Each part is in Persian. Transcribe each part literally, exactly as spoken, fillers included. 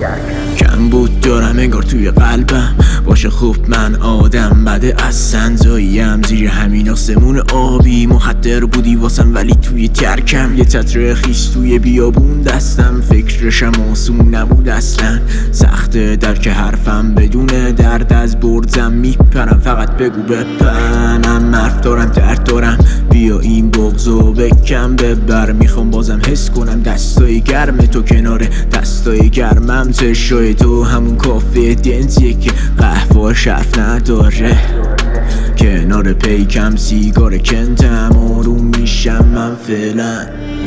کم بود دارم انگار توی قلبم، باشه خوب من آدم بده از سنزاییم، زیر همین آسمون آبی مخدر بودی واسم ولی توی ترکم، یه چتر خیس توی بیابون دستم، فکرشم آسون نبود اصلا، سخته درک حرفم بدون درد از برزم میپرم، فقط بگو بپنم، حرف دارم درد دارم، بیا این بغضو بکم ببر، میخوام بازم حس کنم دستای گرم تو کنار دستای گرمم، چشای تو همون کافه دنزیه که قهوه شرف نداره، کنار پیکم سیگار کندم آروم میشم من فعلا.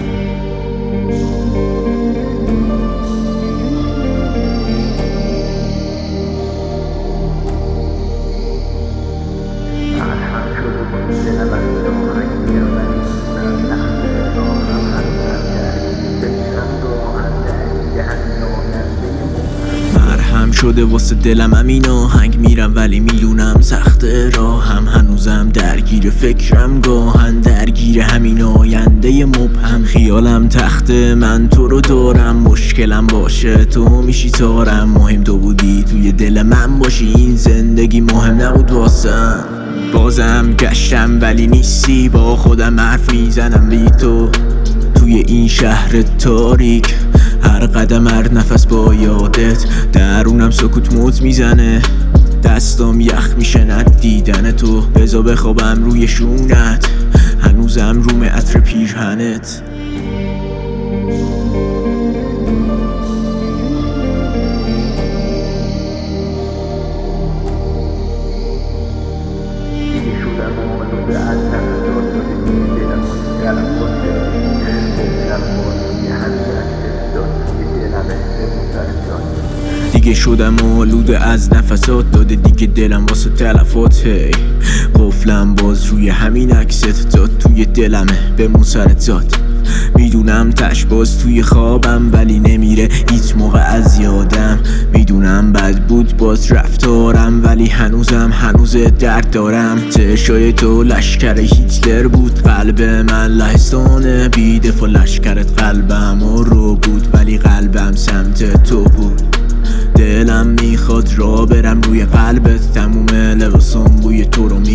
مرهم شده واسه دلم همین آهنگ، میرم ولی میدونم سخته راهم، هنوزم درگیر فکرم گاهن درگیر همین آینده مبهم، خیالم تخته من تو رو دارم، مشکلم باشه تو میشی تارم، مهم تو بودی توی دل من باشی، این زندگی مهم نبود واسم، بازم گشتم ولی نیستی، با خودم حرف میزنم بی تو توی این شهر تاریک، هر قدم هر نفس با یادت، درونم سکوت موت میزنه، دستام یخ میشه ندیدن تو، بزا بخوابم روی شونت، هنوزم روم عطر پیرهنت. دیگه شدم آلود از نفسات داده، دیگه دلم واسه تلفات، هی قفلم باز روی همین عکست داد، توی دلمه بمون سرت زاد، میدونم تش باز توی خوابم ولی نمیره هیچ موقع از یادم، میدونم بد بود باز رفتارم ولی هنوزم هنوز درد دارم، چشای تو لشکر هیتلر بود، قلب من لهستانه بیدفاع، لشکرت قلبم رو بود ولی قلبم سمت تو بود، دلم میخواد را برم روی قلبت، تموم لباسم بوی تو رو می